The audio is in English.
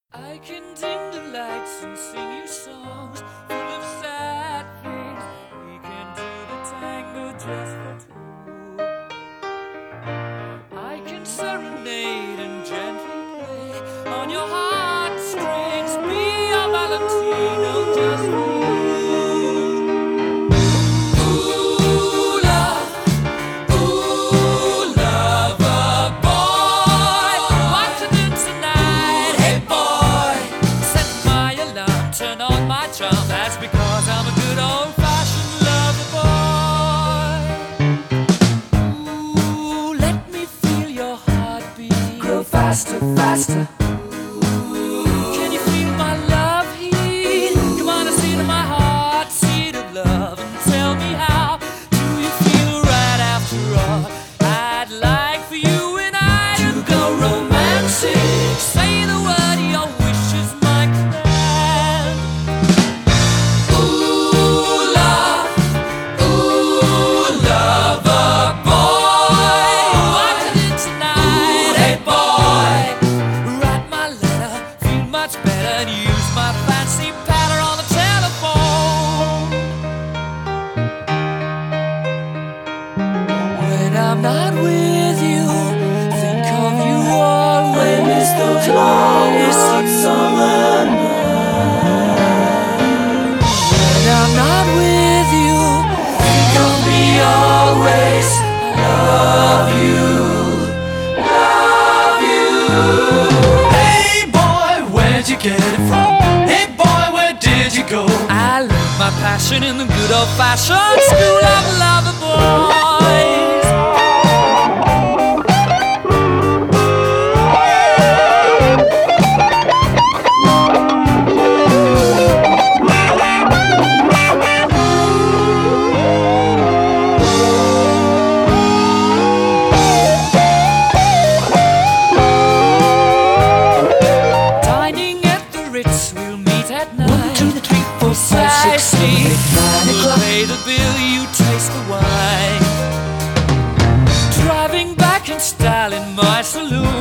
I can dim the lights and sing you songs full of sad things. We can do the tango just for two. I can serenade and gently play on your heartstrings. Be a Valentino just for you. Ooh, love, ooh, lover boy, what to do tonight? Hey boy, set my alarm, turn on my charm. That's because I'm a good old-fashioned lover boy. Ooh, let me feel your heartbeat grow faster, faster. Can you feel my love heat? Come on and see to my heart, seed of love, and tell me how do you feel right after all? I'd like for you and I to go romantic. Say the word, your wish is my command. Ooh, love, ooh, lover boy, what to do tonight? Hey boy, write my letter, feel much better, and use my fancy pattern on the telephone. When I'm not with you, think of you always. Miss those long hot summer nights. When I'm not with you, think of me always. Love you, love you. Hey boy, where'd you get it from? Hey boy, where did you go? I learned my passion in the good old-fashioned school of lover boys. Dining at the Ritz, we'll meet at night. 1, 2, 3, 4, 5, 6, 7, 8, 9 We'll o'clock. pay the bill, you taste the wine. Driving back in style in my saloon.